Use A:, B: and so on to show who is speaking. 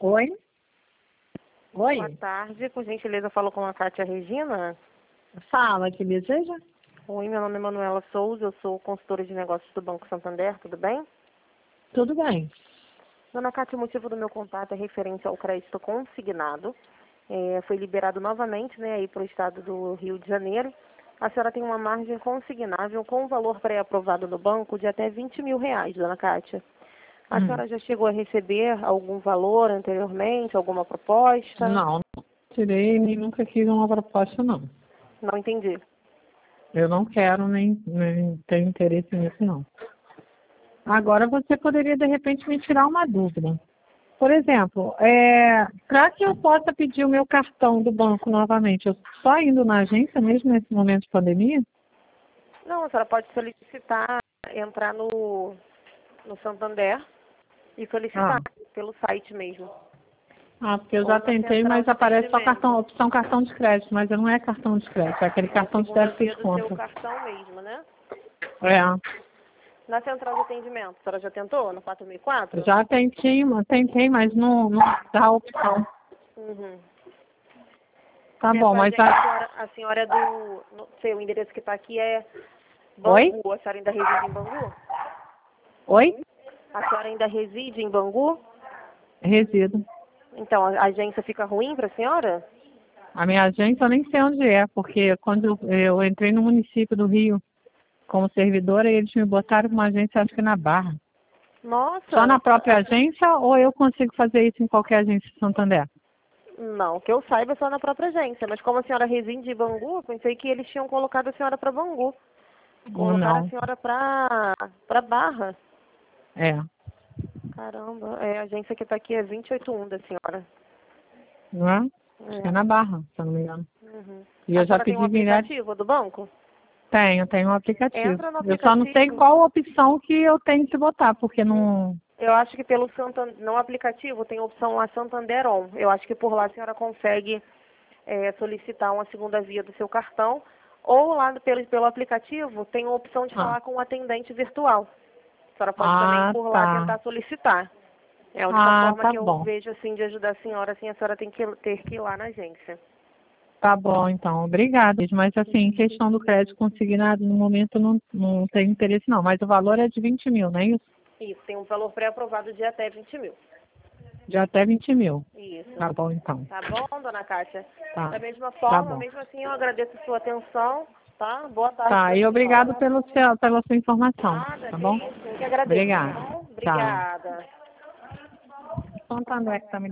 A: Oi? Oi?
B: Boa tarde, por gentileza, eu falo com a Kátia Regina.
A: Fala, que deseja?
B: Oi, meu nome é Manuela Souza, eu sou consultora de negócios do Banco Santander, tudo bem?
A: Tudo bem.
B: Dona Kátia, o motivo do meu contato é referente ao crédito consignado. Foi liberado novamente, aí para o estado do Rio de Janeiro. A senhora tem uma margem consignável com valor pré-aprovado no banco de até R$ 20 mil, dona Kátia. A senhora já chegou a receber algum valor anteriormente, alguma proposta?
A: Não tirei nem nunca quis uma proposta, não.
B: Não entendi.
A: Eu não quero nem tenho interesse nisso, não. Agora você poderia, de repente, me tirar uma dúvida. Por exemplo, para que eu possa pedir o meu cartão do banco novamente, eu só indo na agência mesmo nesse momento de pandemia?
B: Não, a senhora pode solicitar, entrar no Santander e solicitar pelo site mesmo.
A: Porque eu
B: Ou
A: já
B: na
A: tentei,
B: central
A: mas
B: de
A: aparece só
B: atendimento.
A: opção cartão de crédito, mas não é cartão de crédito, é aquele cartão de
B: Segunda
A: débito e
B: via do seu
A: desconto.
B: cartão mesmo, né?
A: É.
B: Na central de atendimento, a senhora já tentou no 4004?
A: Já tentei, mas não dá opção.
B: Uhum.
A: Tá
B: E
A: bom, mas
B: a senhora é do... Não sei, o endereço que está aqui é
A: Oi?
B: Bangu. A senhora ainda reside em Bangu?
A: Oi?
B: A senhora ainda reside em Bangu?
A: Resido.
B: Então, a agência fica ruim para a senhora?
A: A minha agência eu nem sei onde é, porque quando eu entrei no município do Rio como servidora, eles me botaram uma agência, acho que na Barra. Só
B: Nossa,
A: na própria agência ou eu consigo fazer isso em qualquer agência de Santander?
B: não, que eu saiba só na própria agência. Mas como a senhora reside em Bangu, eu pensei que eles tinham colocado a senhora para Bangu.
A: Ou
B: Colocaram a
A: não?
B: senhora para Barra.
A: É.
B: Caramba, a agência que está aqui é 281 da senhora.
A: Não é? Acho que é
B: É.
A: na Barra, se eu não me engano.
B: Uhum.
A: E
B: A
A: eu já
B: senhora tem um
A: pedi milhares.
B: aplicativo do banco?
A: Tenho um aplicativo.
B: Entra no
A: Eu só não sei
B: aplicativo.
A: qual opção que eu tenho que botar, porque não.
B: Eu acho que pelo Santander, no aplicativo tem a opção lá Santander On. Eu acho que por lá a senhora consegue solicitar uma segunda via do seu cartão. Ou lá pelo aplicativo tem a opção de falar com um atendente virtual. A senhora pode também por lá
A: Tá.
B: tentar solicitar. É a única forma
A: Tá
B: que eu
A: bom.
B: vejo assim de ajudar a senhora, assim a senhora tem que ter que ir lá na agência.
A: Tá bom, então. Obrigada. Mas, assim, em questão do crédito consignado, no momento não tenho interesse, não. Mas o valor é de 20 mil, não é isso?
B: Isso, tem um valor pré-aprovado de até 20 mil.
A: De até 20 mil.
B: Isso.
A: Tá bom, então.
B: Tá bom, dona Kátia?
A: Tá.
B: Da mesma
A: Tá
B: forma,
A: bom.
B: mesmo assim, eu agradeço a sua atenção, tá? Boa tarde
A: Tá.
B: pra
A: E obrigado
B: senhora.
A: pela sua informação.
B: Nada,
A: Tá
B: que
A: bom?
B: isso. Eu que agradeço, tá
A: Obrigada.
B: bom?
A: Tchau.
B: Obrigada.
A: Santander que tá me